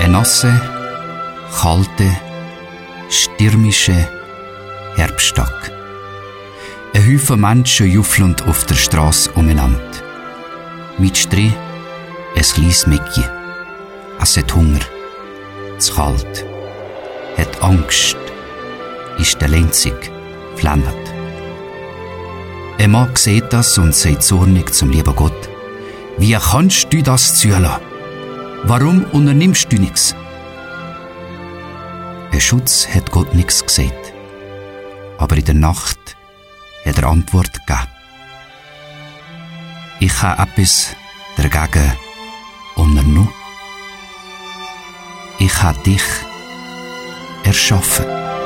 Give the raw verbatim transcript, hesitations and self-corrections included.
Ein nasser, kalter, stürmischer Herbsttag. Ein Haufen Menschen juffelnd auf der Strasse umeinander. Mitstri ein kleines Mädchen. Es hat Hunger, zu kalt, hat Angst, ist der lenzig, flammert. Ein Mann sieht das und sagt zornig zum lieben Gott: Wie kannst du das zulassen? Warum unternimmst du nichts? Ein Schutz hat Gott nichts gesagt, aber in der Nacht hat er Antwort gegeben. Ich habe etwas dagegen unternommen. Ich habe dich erschaffen.